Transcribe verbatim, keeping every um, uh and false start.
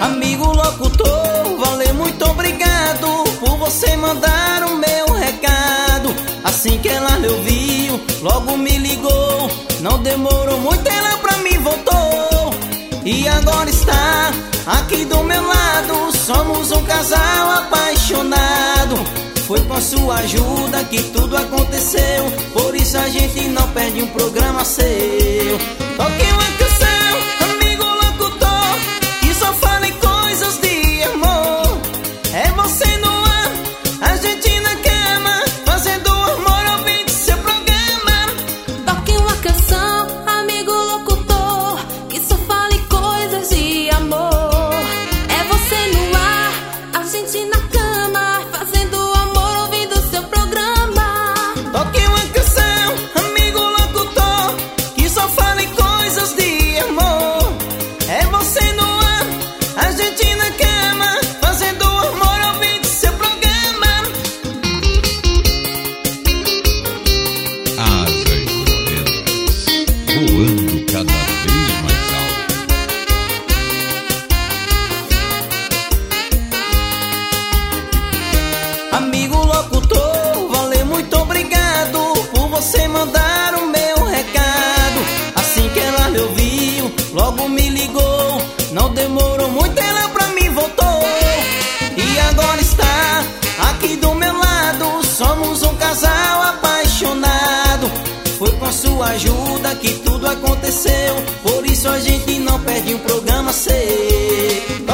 Amigo locutor, valeu, muito obrigado por você mandar o meu recado. Assim que ela lhe ouviu, logo me ligou. Não demorou muito, ela pra mim voltou. E agora está aqui do meu lado. Somos um casal apaixonado. Foi com a sua ajuda que tudo aconteceu. Por isso a gente não perde um programa seu. Toque uma canção, amigo locutor, que só fala em coisas de amor. É você no ar, a gente na cama, fazendo amor ouvindo seu programa. Toque uma canção, amigo locutor, que só fala em coisas de amor. É você no ar, a gente na cama, fazendo amor ouvindo seu programa. Toque uma canção, amigo locutor, que só fala em coisas de amor. É você no ar, a gente na cama, fazendo amor ouvindo seu programa. Asas morenas, voando cada vez mais alto. Amigo locutor, valeu, muito obrigado por você mandar o meu recado. Assim que ela lhe ouviu, logo me ligou. Não demorou muito, ela pra mim voltou. E agora está aqui do meu lado. Somos um casal apaixonado. Foi com a sua ajuda que tudo aconteceu. Por isso a gente não perde um programa seu.